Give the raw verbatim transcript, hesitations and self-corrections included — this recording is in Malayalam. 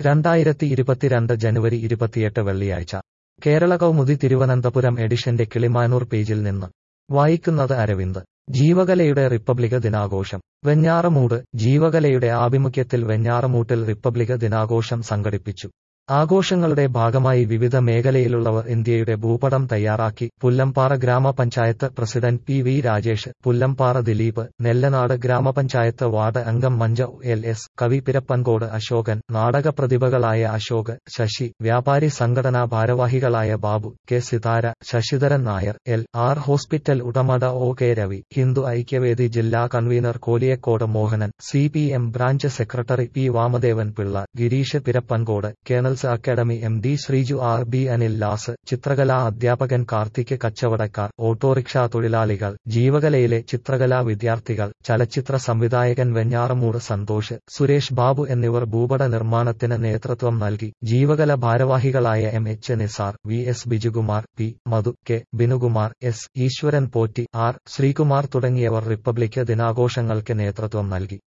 രണ്ടായിരത്തി ഇരുപത്തിരണ്ട് ജനുവരി ഇരുപത്തിയെട്ട് വെള്ളിയാഴ്ച കേരള കൗമുദി തിരുവനന്തപുരം എഡിഷന്റെ കിളിമാനൂർ പേജിൽ നിന്ന് വായിക്കുന്നത് അരവിന്ദ്. ജീവകലയുടെ റിപ്പബ്ലിക് ദിനാഘോഷം വെഞ്ഞാറമൂട്. ജീവകലയുടെ ആഭിമുഖ്യത്തിൽ വെഞ്ഞാറമൂട്ടിൽ റിപ്പബ്ലിക് ദിനാഘോഷം സംഘടിപ്പിച്ചു. ആഘോഷങ്ങളുടെ ഭാഗമായി വിവിധ മേഖലയിലുള്ളവർ ഇന്ത്യയുടെ ഭൂപടം തയ്യാറാക്കി. പുല്ലംപാറ ഗ്രാമപഞ്ചായത്ത് president P V Rajesh, Pullampara Dileep, Nellanad ഗ്രാമപഞ്ചായത്ത് വാർഡ് അംഗം മഞ്ജു എൽ എസ്, കവി പിരപ്പൻകോട് അശോകൻ, നാടകപ്രതിഭകളായ അശോക്, ശശി, വ്യാപാരി സംഘടനാ ഭാരവാഹികളായ Babu, K Sithara, Sasidharan Nair, L R hospital ഉടമ ഒ കെ രവി, ഹിന്ദു ഐക്യവേദി ജില്ലാ convener Koliyakode Mohanan, C P M branch secretary P Vamadevan Pillai, Girish Pirappancode, colonel academy M D Sreeju, R B Anil ലാസ്, ചിത്രകലാ അധ്യാപകൻ കാർത്തിക്, കച്ചവടക്കാർ, ഓട്ടോറിക്ഷാ തൊഴിലാളികൾ, ജീവകലയിലെ ചിത്രകലാ വിദ്യാർത്ഥികൾ, ചലച്ചിത്ര സംവിധായകൻ വെഞ്ഞാറമൂട് സന്തോഷ്, സുരേഷ് ബാബു എന്നിവർ ഭൂപട നിർമ്മാണത്തിന് നേതൃത്വം നൽകി. ജീവകല ഭാരവാഹികളായ M H Nizar, V S Bijukumar, P Madhu, K Binukumar, S Eswaran Potti, R Sreekumar തുടങ്ങിയവർ റിപ്പബ്ലിക് ദിനാഘോഷങ്ങൾക്ക് നേതൃത്വം നൽകി.